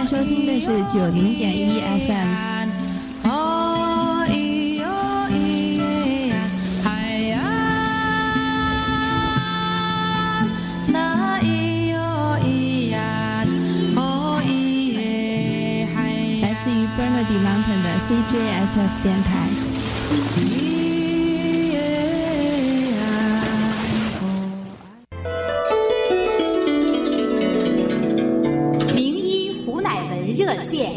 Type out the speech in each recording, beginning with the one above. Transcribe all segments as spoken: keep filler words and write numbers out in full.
收听的是九零点一 F M。Bernardy Mountain 的 C J S F 电台。 名医胡乃文热线。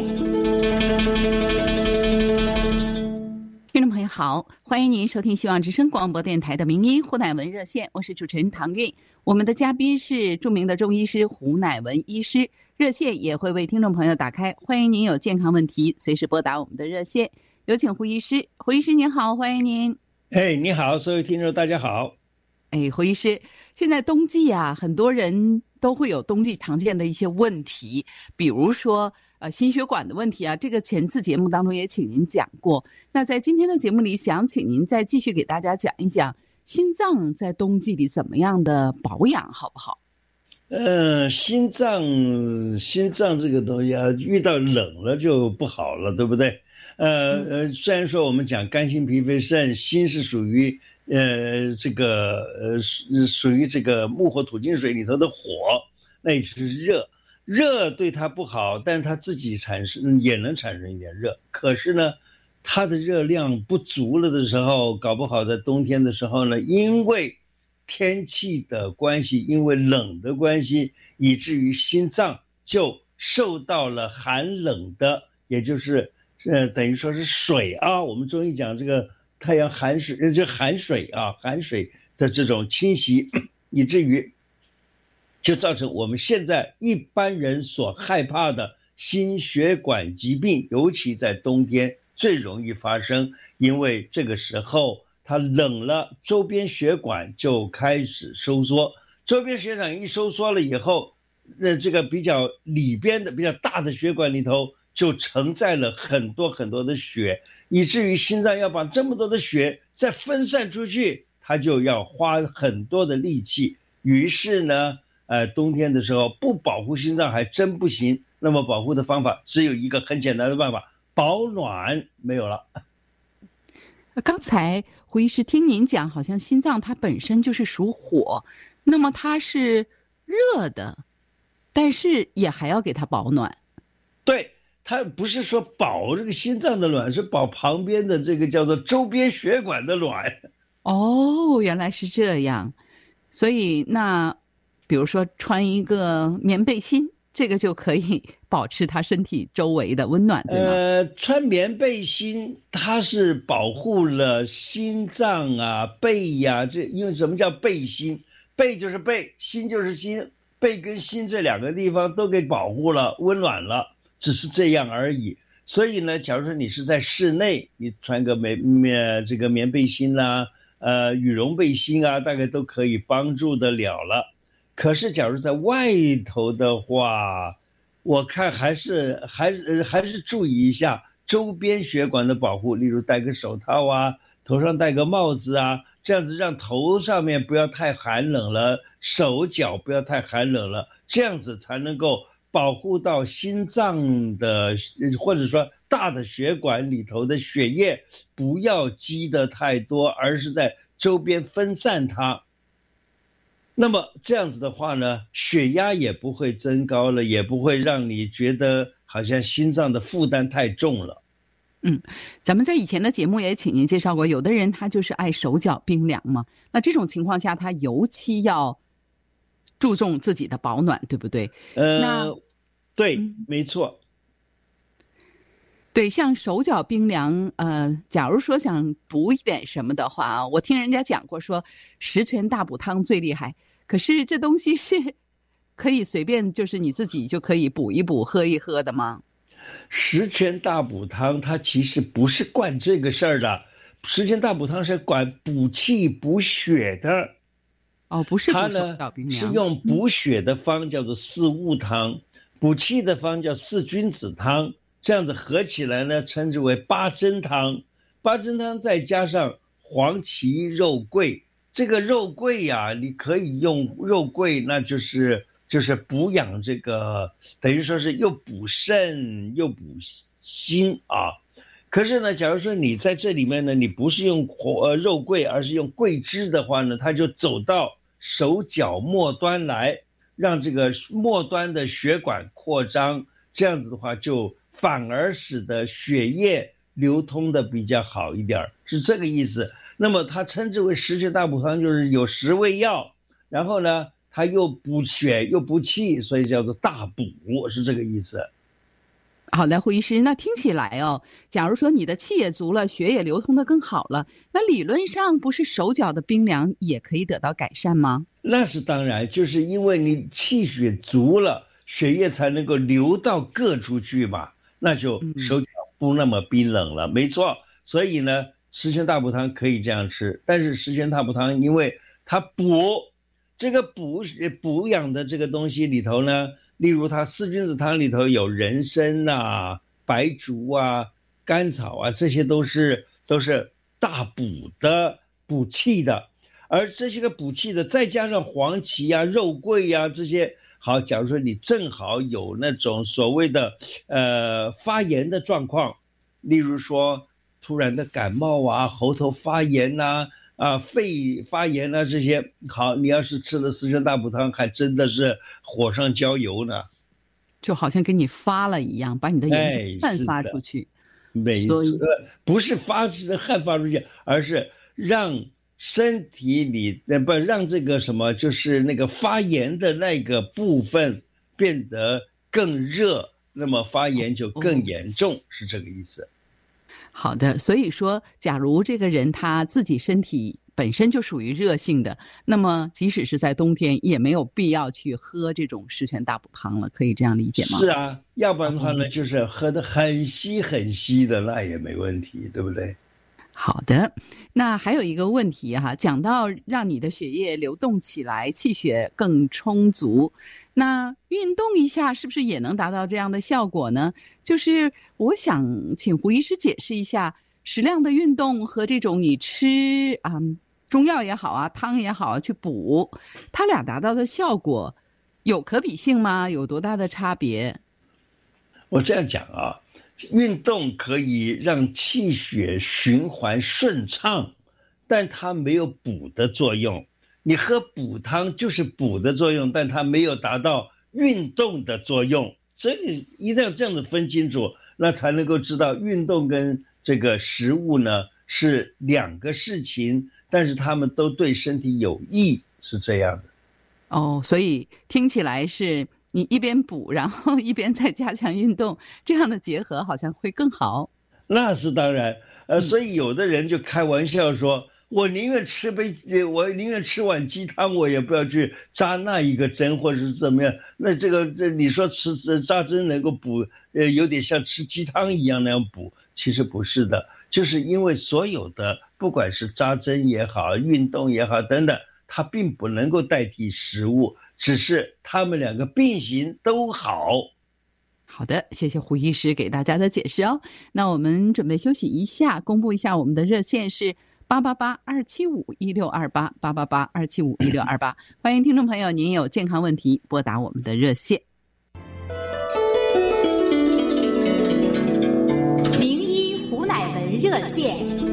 听众朋友好，欢迎您收听希望之声广播电台的名医胡乃文热线，我是主持人唐韵。我们的嘉宾是著名的中医师胡乃文医师。热线也会为听众朋友打开，欢迎您有健康问题随时拨打我们的热线。有请胡医师。胡医师您好，欢迎您。 哎，你好，所有听众大家好。 哎，胡医师，现在冬季啊，很多人都会有冬季常见的一些问题，比如说呃心血管的问题啊，这个前次节目当中也请您讲过。那在今天的节目里，想请您再继续给大家讲一讲心脏在冬季里怎么样的保养，好不好？ 呃，心脏，心脏这个东西啊，遇到冷了就不好了，对不对？呃呃，虽然说我们讲肝心脾肺肾，心是属于呃这个呃属于这个木火土金水里头的火，那也是热，热对它不好，但是它自己产生也能产生一点热，可是呢，它的热量不足了的时候，搞不好在冬天的时候呢，因为天气的关系，因为冷的关系，以至于心脏就受到了寒冷的，也就是呃等于说是水啊，我们中医讲这个太阳寒水，就寒水啊，寒水的这种侵袭，以至于就造成我们现在一般人所害怕的心血管疾病，尤其在冬天最容易发生，因为这个时候它冷了，周边血管就开始收缩，周边血管一收缩了以后，那这个比较里边的比较大的血管里头就承载了很多很多的血，以至于心脏要把这么多的血再分散出去，它就要花很多的力气。于是呢，呃，冬天的时候不保护心脏还真不行。那么保护的方法只有一个很简单的办法，保暖，没有了。 刚才胡医师听您讲，好像心脏它本身就是属火，那么它是热的，但是也还要给它保暖。 对，它不是说保这个心脏的暖，是保旁边的这个叫做周边血管的暖。 哦，原来是这样。所以那比如说穿一个棉背心，这个就可以保持他身体周围的温暖，对吗？ 呃，穿棉背心，它是保护了心脏啊、背呀、啊，这因为什么叫背心？背就是背，心就是心，背跟心这两个地方都给保护了、温暖了，只是这样而已。所以呢，假如说你是在室内，你穿个棉棉这个棉背心啦、啊，呃，羽绒背心啊，大概都可以帮助得了了。可是，假如在外头的话，我看还是还是还是注意一下周边血管的保护，例如戴个手套啊，头上戴个帽子啊，这样子让头上面不要太寒冷了，手脚不要太寒冷了，这样子才能够保护到心脏的或者说大的血管里头的血液不要积得太多，而是在周边分散它。那么这样子的话呢，血压也不会增高了，也不会让你觉得好像心脏的负担太重了。 嗯，咱们在以前的节目也请您介绍过，有的人他就是爱手脚冰凉嘛，那这种情况下他尤其要注重自己的保暖，对不对？ 呃， 那对、 嗯， 没错。 对，像手脚冰凉，呃，假如说想补一点什么的话啊，我听人家讲过说十全大补汤最厉害，可是这东西是可以随便就是你自己就可以补一补喝一喝的吗？ 十全大补汤它其实不是管这个事儿的，十全大补汤是管补气补血的。 哦，不是补它手脚冰呢凉， 是用补血的方叫做四物汤、嗯、补气的方叫四君子汤，这样子合起来呢称之为八珍汤。八珍汤再加上黄芪肉桂，这个肉桂呀、啊、你可以用肉桂，那就是就是补养这个，等于说是又补肾又补心啊。可是呢，假如说你在这里面呢，你不是用呃肉桂，而是用桂枝的话呢，它就走到手脚末端来，让这个末端的血管扩张，这样子的话就反而使得血液流通的比较好一点，是这个意思。那么它称之为十全大补汤，就是有十味药，然后呢它又补血又补气，所以叫做大补，是这个意思。 好的，胡医师，那听起来哦，假如说你的气也足了，血也流通的更好了，那理论上不是手脚的冰凉也可以得到改善吗？ 那是当然，就是因为你气血足了，血液才能够流到各处去嘛，那就手脚不那么冰冷了，嗯、没错。所以呢，十全大补汤可以这样吃，但是十全大补汤因为它补这个补补养的这个东西里头呢，例如它四君子汤里头有人参啊、白术啊、甘草啊，这些都是都是大补的、补气的。而这些个补气的，再加上黄芪啊、肉桂啊这些，好，假如说你正好有那种所谓的呃发炎的状况，例如说突然的感冒啊、喉头发炎呐、啊、肺发炎啊这些，好，你要是吃了十全大补汤，还真的是火上浇油呢， 就好像给你发了一样，把你的炎症散发出去。 没错，不是发汗发出去，而是让身体里不让这个什么，就是那个发炎的那个部分变得更热，那么发炎就更严重，哦、是这个意思。 好的，所以说假如这个人他自己身体本身就属于热性的，那么即使是在冬天也没有必要去喝这种十全大补汤了，可以这样理解吗？ 是啊，要不然的话呢，就是喝得很稀很稀的，那也没问题，对不对？ 好的，那还有一个问题哈，讲到让你的血液流动起来，气血更充足，那运动一下是不是也能达到这样的效果呢？就是我想请胡医师解释一下，适量的运动和这种你吃啊、嗯、中药也好啊，汤也好去补，它俩达到的效果有可比性吗？有多大的差别？ 我这样讲啊。运动可以让气血循环顺畅，但它没有补的作用。你喝补汤就是补的作用，但它没有达到运动的作用。所以一定要这样子分清楚，那才能够知道运动跟这个食物呢是两个事情，但是它们都对身体有益，是这样的。 哦，所以听起来是你一边补，然后一边再加强运动，这样的结合好像会更好。 那是当然，呃，所以有的人就开玩笑说，嗯、我宁愿吃杯，我宁愿吃碗鸡汤，我也不要去扎那一个针，或者是怎么样。那这个，这你说吃扎针能够补，呃，有点像吃鸡汤一样那样补，其实不是的，就是因为所有的，不管是扎针也好，运动也好等等，它并不能够代替食物。只是他们两个并行都好。 好的，谢谢胡医师给大家的解释哦。那我们准备休息一下，公布一下我们的热线是八八八二七五一六二八八八八二七五一六二八，欢迎听众朋友，您有健康问题拨打我们的热线。 名医胡乃文热线。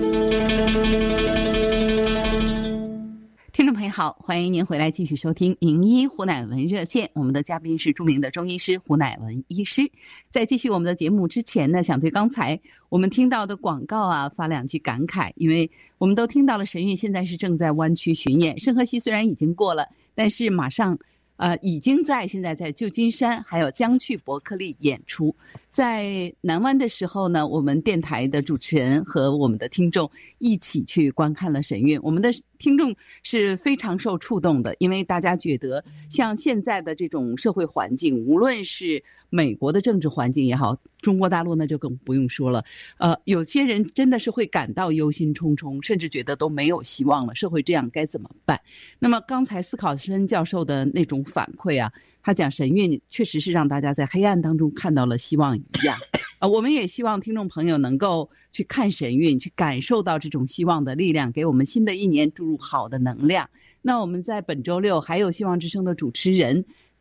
听众朋友好，欢迎您回来继续收听名医胡乃文热线，我们的嘉宾是著名的中医师胡乃文医师。在继续我们的节目之前呢，想对刚才我们听到的广告啊发两句感慨，因为我们都听到了神韵现在是正在湾区巡演，圣荷西虽然已经过了，但是马上呃已经在现在在旧金山还有将去伯克利演出。在南湾的时候呢，我们电台的主持人和我们的听众一起去观看了神韵，我们的听众是非常受触动的，因为大家觉得像现在的这种社会环境，无论是美国的政治环境也好，中国大陆那就更不用说了，呃，有些人真的是会感到忧心忡忡，甚至觉得都没有希望了，社会这样该怎么办？那么刚才斯考森教授的那种反馈啊，他讲神韵确实是让大家在黑暗当中看到了希望一样，呃，我们也希望听众朋友能够去看神韵，去感受到这种希望的力量，给我们新的一年注入好的能量。那我们在本周六还有希望之声的主持人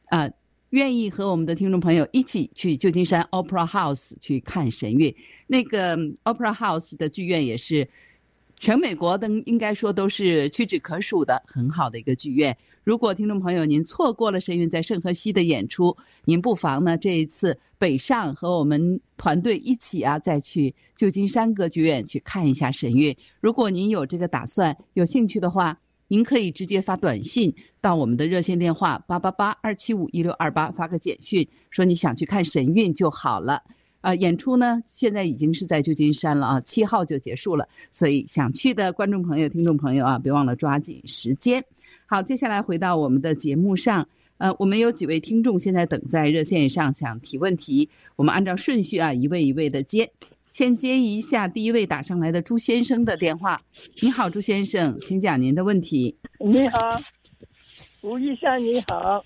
呃愿意和我们的听众朋友一起去旧金山 Opera House 去看神韵。那个 Opera House 的剧院也是全美国的应该说都是屈指可数的很好的一个剧院。如果听众朋友您错过了神韵在圣荷西的演出，您不妨呢这一次北上和我们团队一起啊再去旧金山歌剧院去看一下神韵。如果您有这个打算有兴趣的话，您可以直接发短信到我们的热线电话八八八二七五一六二八，发个简讯说你想去看神韵就好了。呃，演出呢现在已经是在旧金山了啊，七号就结束了，所以想去的观众朋友、听众朋友啊，别忘了抓紧时间。好，接下来回到我们的节目上，呃，我们有几位听众现在等在热线上想提问题，我们按照顺序啊，一位一位的接。先接一下第一位打上来的朱先生的电话。你好，朱先生，请讲您的问题。 你好，吴医生，你好。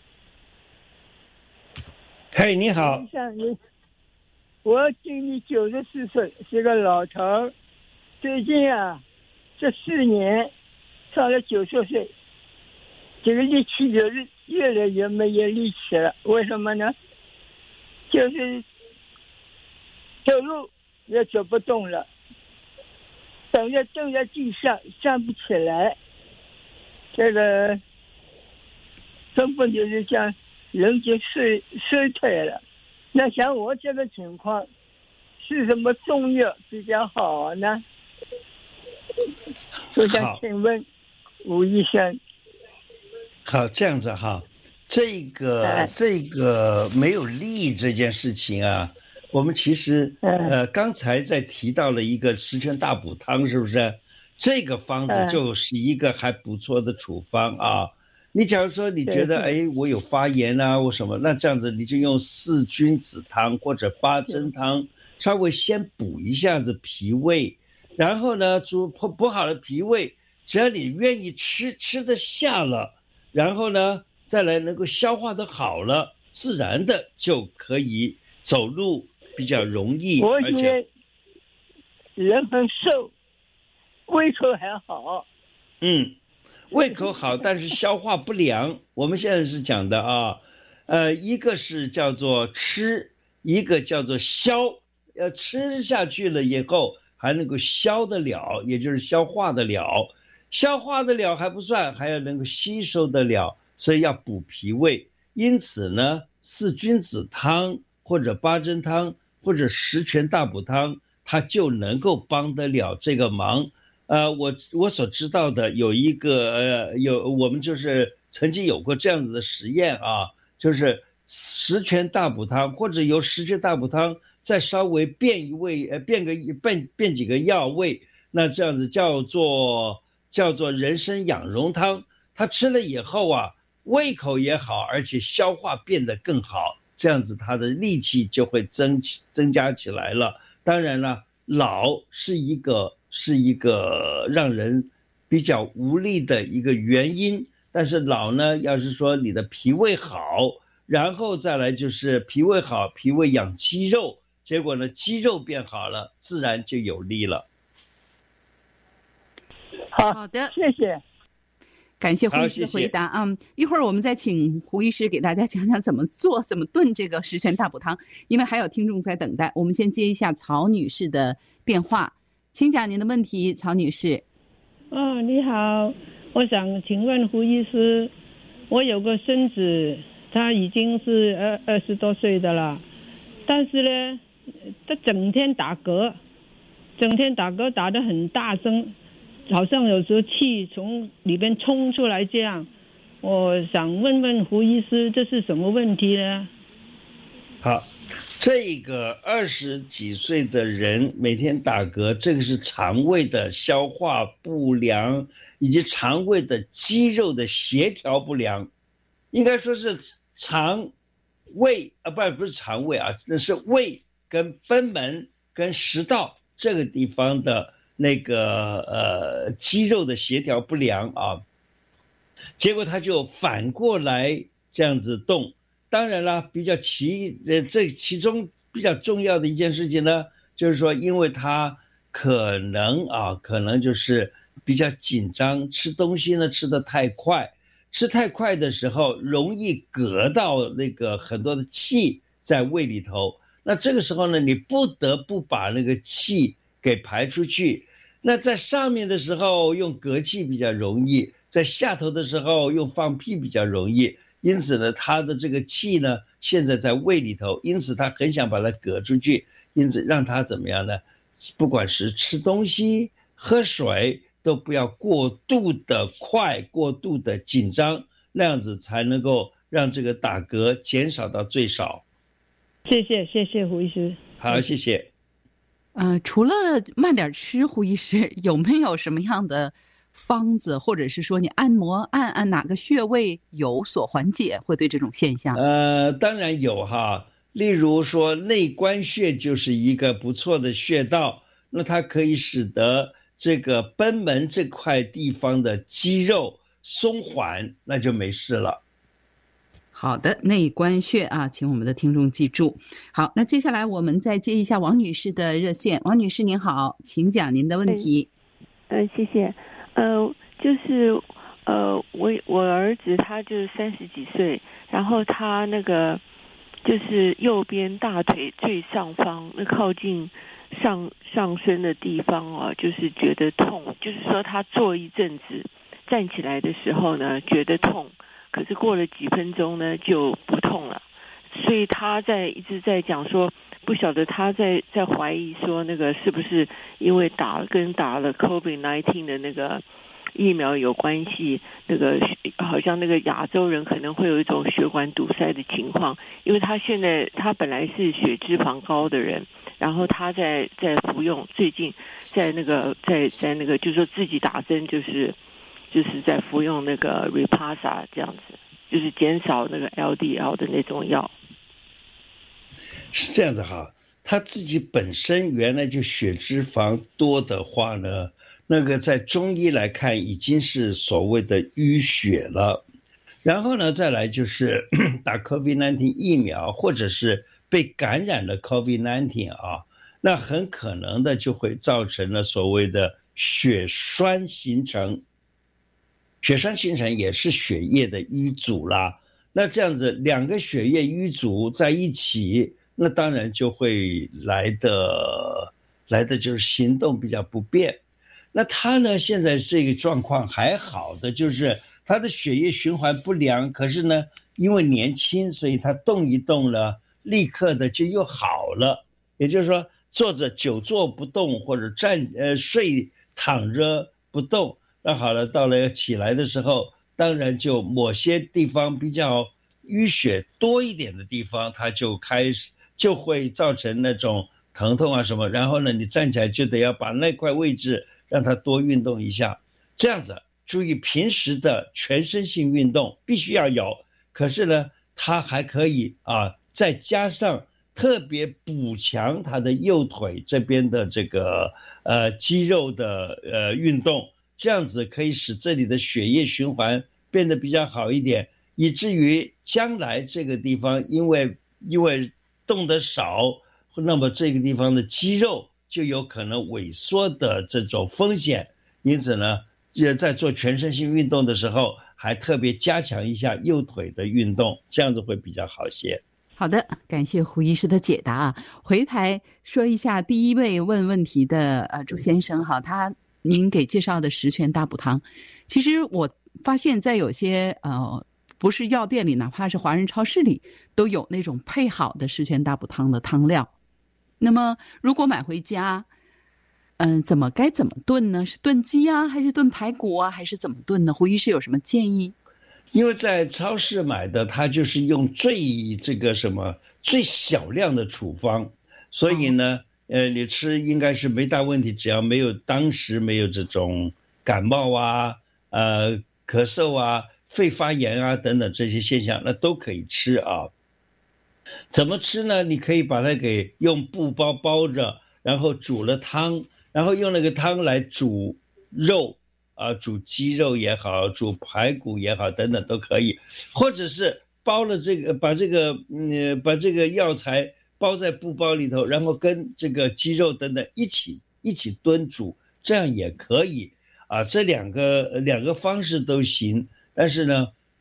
嘿，你好。 吴医生，你，我今年九十四岁，是个老头儿。最近啊，这四年上了九十岁，这个力气就是越来越没有力气了。为什么呢？就是走路也走不动了，等着蹲在地上站不起来，这个根本就是讲人就衰衰退了。那像我这个情况，是什么中药比较好呢？我想请问吴医生。 好，这样子哈，这个、哎、这个没有力这件事情啊。我们其实呃刚才在提到了一个十全大补汤，是不是？这个方子就是一个还不错的处方啊。你假如说你觉得哎我有发炎啊或什么，那这样子你就用四君子汤或者八珍汤稍微先补一下子脾胃，然后呢补补好了脾胃，只要你愿意吃，吃得下了，然后呢再来能够消化得好了，自然的就可以走路比较容易。 我觉得人很瘦，胃口还好。 嗯，胃口好，但是消化不良。我们现在是讲的啊，呃，一个是叫做吃，一个叫做消。呃，吃下去了以后还能够消得了，也就是消化得了。消化得了还不算，还要能够吸收得了，所以要补脾胃。因此呢，四君子汤或者八珍汤或者十全大补汤，它就能够帮得了这个忙。呃，我我所知道的有一个呃有我们就是曾经有过这样子的实验啊，就是十全大补汤或者由十全大补汤再稍微变一味呃变个变变几个药味，那这样子叫做叫做人参养荣汤，他吃了以后啊，胃口也好，而且消化变得更好。这样子他的力气就会增增加起来了。当然了，老是一个是一个让人比较无力的一个原因，但是老呢，要是说你的脾胃好，然后再来就是脾胃好，脾胃养肌肉，结果呢肌肉变好了，自然就有力了。 好， 好的， 谢谢。 感谢胡医师的回答啊、嗯！一会儿我们再请胡医师给大家讲讲怎么做、怎么炖这个十全大补汤，因为还有听众在等待。我们先接一下曹女士的电话，请讲您的问题，曹女士。 哦，你好，我想请问胡医师，我有个孙子，他已经是二二十多岁的了，但是呢，他整天打嗝，整天打嗝打得很大声。好像有时候气从里边冲出来这样，我想问问胡医师，这是什么问题呢？ 好，这个二十几岁的人每天打嗝，这个是肠胃的消化不良，以及肠胃的肌肉的协调不良，应该说是肠胃啊，不不是肠胃啊，那是胃跟贲门跟食道这个地方的。那个呃肌肉的协调不良啊，结果他就反过来这样子动。当然了，比较其呃这其中比较重要的一件事情呢，就是说因为他可能啊可能就是比较紧张，吃东西呢吃得太快， 吃太快的时候容易隔到那个很多的气在胃里头，那这个时候呢，你不得不把那个气给排出去。那在上面的时候用隔气比较容易，在下头的时候用放屁比较容易，因此呢，他的这个气呢，现在在胃里头，因此他很想把它隔出去，因此让他怎么样呢？不管是吃东西、喝水，都不要过度的快、过度的紧张，那样子才能够让这个打嗝减少到最少。 谢谢，谢谢胡医师。 好，谢谢。 呃，除了慢点吃，胡医师有没有什么样的方子，或者是说你按摩按按哪个穴位有所缓解，会对这种现象？ 呃，当然有哈，例如说内关穴就是一个不错的穴道，那它可以使得这个贲门这块地方的肌肉松缓，那就没事了。 好的，内关穴啊，请我们的听众记住。好，那接下来我们再接一下王女士的热线。王女士您好，请讲您的问题。 嗯、呃，谢谢。呃，就是呃，我我儿子他就是三十几岁，然后他那个就是右边大腿最上方那靠近上上身的地方啊，就是觉得痛，就是说他坐一阵子站起来的时候呢觉得痛，可是过了几分钟呢就不痛了，所以他在一直在讲说，不晓得他在在怀疑说那个是不是因为打了跟打了 COVID 十九 的那个疫苗有关系，那个好像那个亚洲人可能会有一种血管堵塞的情况，因为他现在他本来是血脂肪高的人，然后他在在服用，最近在那个在在那个就是说自己打针，就是就是在服用那个 Repassa 这样子，就是减少那个 L D L 的那种药。 是这样子哈，他自己本身原来就血脂肪多的话呢，那个在中医来看已经是所谓的淤血了。然后呢，再来就是打 COVID 十九 疫苗，或者是被感染了 COVID 十九 啊，那很可能的就会造成了所谓的血栓形成。血栓形成也是血液的淤阻啦。那这样子两个血液淤阻在一起，那当然就会来的来的就是行动比较不便。那他呢，现在这个状况还好的，就是他的血液循环不良，可是呢，因为年轻，所以他动一动了，立刻的就又好了。也就是说，坐着久坐不动，或者站呃睡躺着不动，那好了，到了要起来的时候，当然就某些地方比较淤血多一点的地方，它就开始就会造成那种疼痛啊什么，然后呢，你站起来就得要把那块位置让它多运动一下，这样子注意平时的全身性运动必须要有，可是呢，它还可以啊，再加上特别补强它的右腿这边的这个呃肌肉的呃运动，这样子可以使这里的血液循环变得比较好一点，以至于将来这个地方因为因为动得少，那么这个地方的肌肉就有可能萎缩的这种风险。因此呢，在做全身性运动的时候，还特别加强一下右腿的运动，这样子会比较好些。 好的，感谢胡医师的解答啊。回台说一下第一位问问题的呃朱先生哈，他您给介绍的十全大补汤，其实我发现在有些呃不是药店里，哪怕是华人超市里都有那种配好的十全大补汤的汤料。那么如果买回家，嗯、呃，怎么该怎么炖呢？是炖鸡啊，还是炖排骨啊，还是怎么炖呢？胡医师有什么建议？ 因为在超市买的，它就是用最这个什么最小量的处方，所以呢，呃，你吃应该是没大问题，只要没有当时没有这种感冒啊、呃咳嗽啊、肺发炎啊等等这些现象，那都可以吃啊。怎么吃呢？你可以把它给用布包包着，然后煮了汤，然后用那个汤来煮肉。啊，煮鸡肉也好，煮排骨也好，等等都可以，或者是包了这个，把这个，嗯，把这个药材包在布包里头，然后跟这个鸡肉等等一起一起炖煮，这样也可以啊。这两个两个方式都行，但是呢，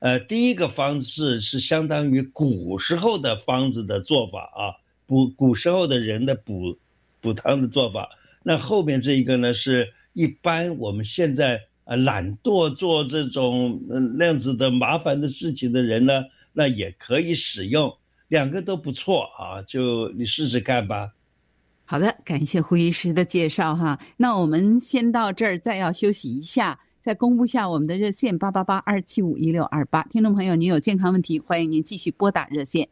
呃，第一个方式是相当于古时候的方子的做法啊，补古时候的人的补补汤的做法。那后面这一个呢，是一般我们现在呃懒惰做这种嗯那样子的麻烦的事情的人呢，那也可以使用，两个都不错啊，就你试试看吧。 好的，感谢胡医师的介绍哈。那我们先到这儿，再要休息一下，再公布下我们的热线八八八二七五一六二八。听众朋友，您有健康问题，欢迎您继续拨打热线。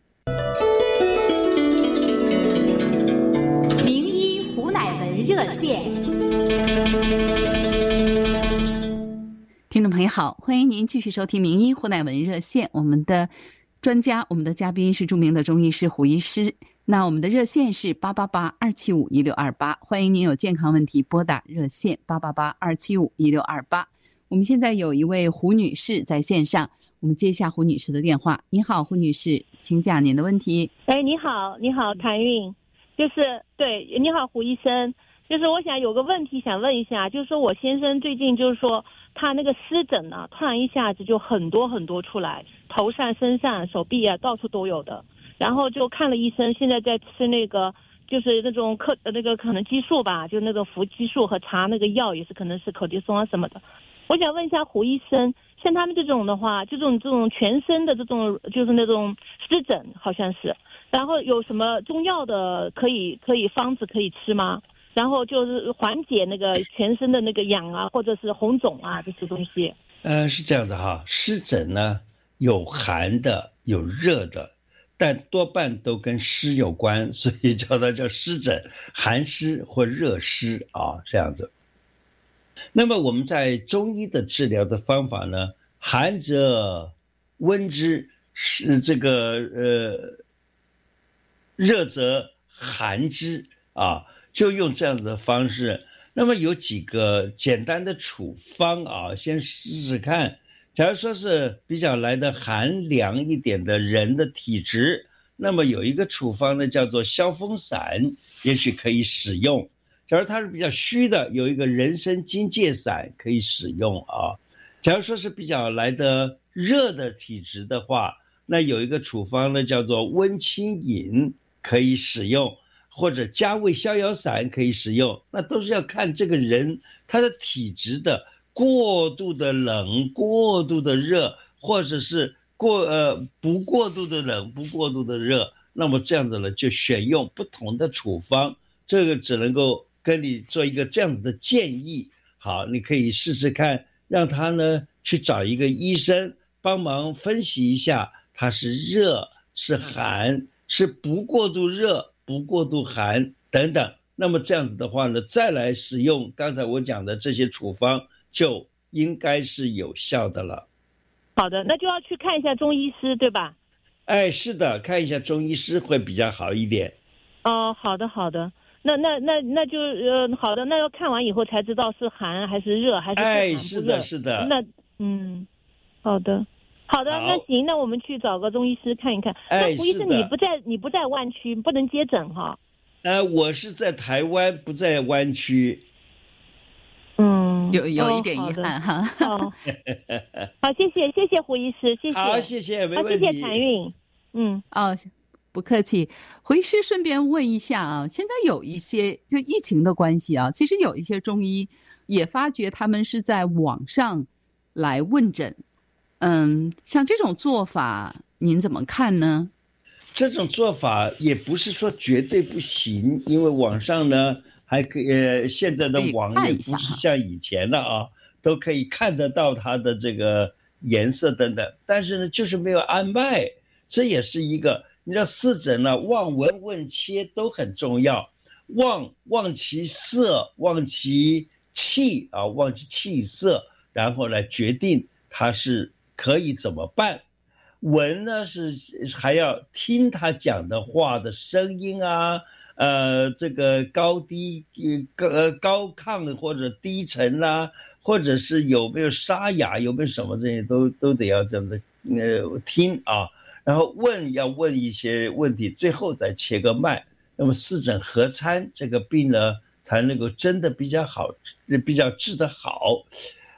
名医胡乃文热线。 听众朋友好，欢迎您继续收听名医胡乃文热线。我们的专家，我们的嘉宾是著名的中医师胡医师。那我们的热线是八八八二七五一六二八，欢迎您有健康问题拨打热线八八八二七五一六二八。我们现在有一位胡女士在线上，我们接一下胡女士的电话。你好，胡女士，请讲您的问题。 哎，你好，你好，谭韵，就是对，你好，胡医生，就是我想有个问题想问一下，就是说我先生最近就是说他那个湿疹啊，突然一下子就很多很多出来，头上、身上、手臂啊，到处都有的。然后就看了医生，现在在吃那个就是那种克那个可能激素吧，就那个服激素和查那个药，也是可能是口蹄松啊什么的。我想问一下胡医生，像他们这种的话，这种这种全身的这种就是那种湿疹好像是，然后有什么中药的可以可以方子可以吃吗？然后就是缓解那个全身的那个痒啊，或者是红肿啊这些东西。 呃，是这样的哈，湿疹呢有寒的有热的，但多半都跟湿有关，所以叫它叫湿疹，寒湿或热湿啊，这样子。那么我们在中医的治疗的方法呢，寒则温之，是这个呃热则寒之啊，就用这样子的方式。那么有几个简单的处方啊，先试试看。假如说是比较来的寒凉一点的人的体质，那么有一个处方呢，叫做消风散，也许可以使用。假如他是比较虚的，有一个人参金芥散可以使用啊。假如说是比较来的热的体质的话，那有一个处方呢，叫做温清饮可以使用，或者加味逍遥散可以使用。那都是要看这个人他的体质的。过度的冷，过度的热，或者是过呃不过度的冷，不过度的热，那么这样子呢，就选用不同的处方。这个只能够跟你做一个这样子的建议。好，你可以试试看，让他呢去找一个医生帮忙分析一下，他是热是寒，是不过度热不过度寒等等。那么这样子的话呢，再来使用刚才我讲的这些处方，就应该是有效的了。 好的，那就要去看一下中医师，对吧？ 哎，是的，看一下中医师会比较好一点。 哦，好的好的，那那那那就呃好的，那要看完以后才知道是寒还是热还是不寒不热。 哎，是的是的。 那嗯，好的好的，好那行，那我们去找个中医师看一看。 哎， 那胡医生，你不在你不在湾区，不能接诊哈？ 呃，我是在台湾，不在湾区。 嗯， 有有一点遗憾哈。 哦，好，谢谢谢谢胡医师，谢谢。 好，谢谢，没问题。 好，谢谢谭韵。嗯， 哦，不客气。胡医师顺便问一下啊，现在有一些就疫情的关系啊，其实有一些中医也发觉他们是在网上来问诊，嗯，像这种做法您怎么看呢？ 这种做法也不是说绝对不行，因为网上呢。还可以，呃，现在的网也不是像以前的啊，都可以看得到它的这个颜色等等，但是呢，就是没有按脉，这也是一个。你知道湿疹呢，望闻问切都很重要，望望其色，望其气啊，望其气色，然后来决定它是可以怎么办。闻呢是还要听他讲的话的声音啊。呃，这个高低高呃高亢或者低沉啦、啊，或者是有没有沙哑，有没有什么这些都都得要这样的呃听啊，然后问要问一些问题，最后再切个脉。那么湿疹合参这个病呢，才能够真的比较好，比较治得好。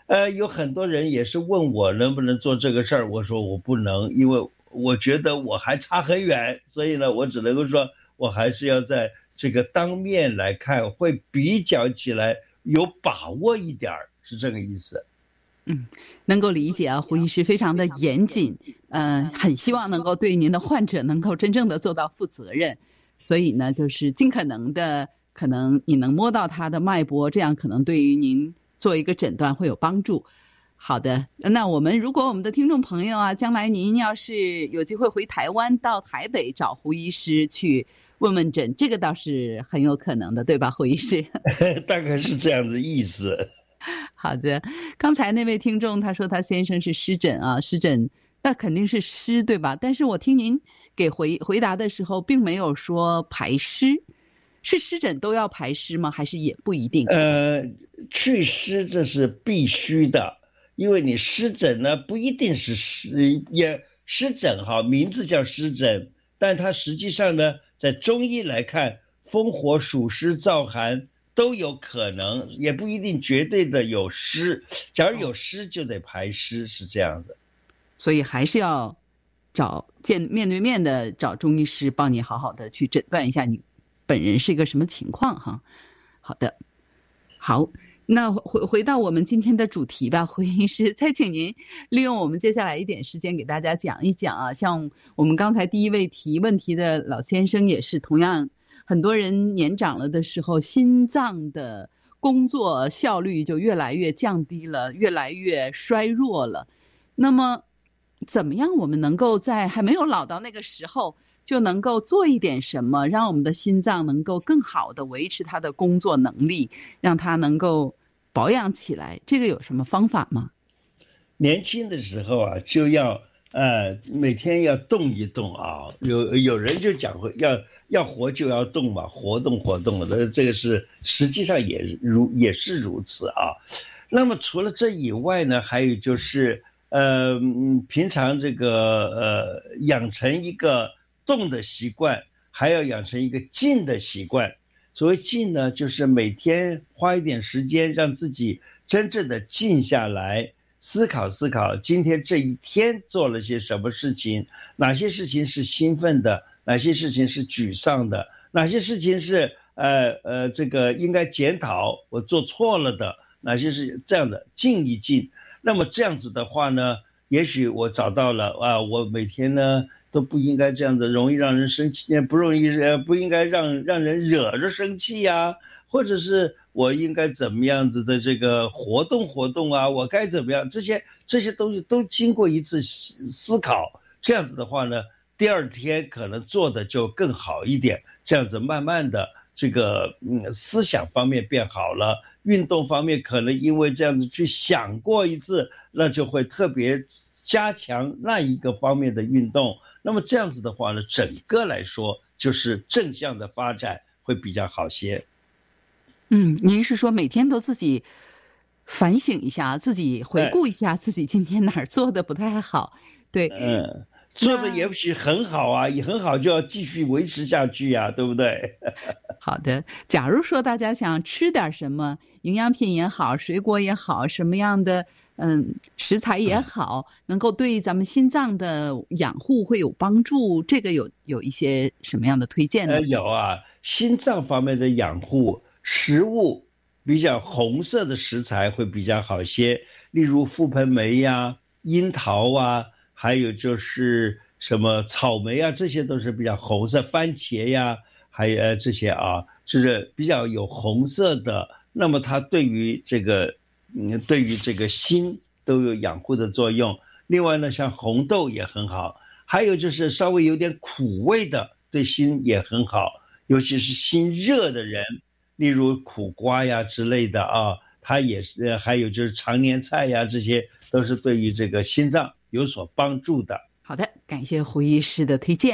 呃，有很多人也是问我能不能做这个事儿，我说我不能，因为我觉得我还差很远，所以呢，我只能够说我还是要在这个当面来看，会比较起来有把握一点，是这个意思。 嗯，能够理解啊，胡医师非常的严谨，呃，很希望能够对您的患者能够真正的做到负责任，所以呢，就是尽可能的，可能你能摸到他的脉搏，这样可能对于您做一个诊断会有帮助。好的，那我们如果我们的听众朋友啊，将来您要是有机会回台湾到台北找胡医师去问问诊，这个倒是很有可能的，对吧，胡医师？ 大概是这样的意思。 好的，刚才那位听众他说他先生是湿疹啊，湿疹那肯定是湿对吧？但是我听您给回回答的时候并没有说排湿，是湿疹都要排湿吗？还是也不一定？ 呃，祛湿这是必须的，因为你湿疹呢不一定是湿，也湿疹哈，名字叫湿疹，但它实际上呢，在中医来看，风火暑湿燥寒都有可能，也不一定绝对的有湿。假如有湿就得排湿，是这样的。 所以还是要找见面对面的找中医师帮你好好的去诊断一下你本人是一个什么情况哈。好的，好，那回回到我们今天的主题吧，胡医师，再请您利用我们接下来一点时间给大家讲一讲啊，像我们刚才第一位提问题的老先生也是同样。很多人年长了的时候，心脏的工作效率就越来越降低了，越来越衰弱了。那么怎么样我们能够在还没有老到那个时候就能够做一点什么，让我们的心脏能够更好的维持它的工作能力，让它能够保养起来，这个有什么方法吗？ 年轻的时候啊，就要呃每天要动一动啊，有有人就讲过要要活就要动嘛，活动活动的，这个是实际上也如也是如此啊。那么除了这以外呢，还有就是呃平常这个呃养成一个动的习惯，还要养成一个静的习惯。所谓静呢，就是每天花一点时间让自己真正的静下来，思考思考今天这一天做了些什么事情，哪些事情是兴奋的，哪些事情是沮丧的，哪些事情是呃呃这个应该检讨我做错了的，哪些是这样的，静一静。那么这样子的话呢，也许我找到了啊，我每天呢都不应该这样子，容易让人生气，不容易呃不应该让让人惹着生气呀、啊，或者是我应该怎么样子的这个活动活动啊，我该怎么样，这些这些东西都经过一次思考，这样子的话呢，第二天可能做的就更好一点，这样子慢慢的这个嗯思想方面变好了，运动方面可能因为这样子去想过一次，那就会特别加强那一个方面的运动。那么这样子的话呢，整个来说就是正向的发展会比较好些。 嗯，您是说每天都自己反省一下，自己回顾一下自己今天哪儿做的不太好？对， 嗯，做的也许很好啊，也很好，就要继续维持下去呀、啊，对不对？ 好的，假如说大家想吃点什么，营养品也好，水果也好，什么样的嗯食材也好，能够对咱们心脏的养护会有帮助，这个有有一些什么样的推荐呢？ 呃，有啊，心脏方面的养护，食物比较红色的食材会比较好些，例如覆盆莓呀、樱桃啊，还有就是什么草莓啊，这些都是比较红色，番茄呀，还有这些啊，就是比较有红色的。那么它对于这个，嗯，对于这个心都有养护的作用。另外呢，像红豆也很好，还有就是稍微有点苦味的，对心也很好，尤其是心热的人。例如苦瓜呀之类的啊，它也是，还有就是常年菜呀，这些都是对于这个心脏有所帮助的。 好的，感谢胡医师的推荐。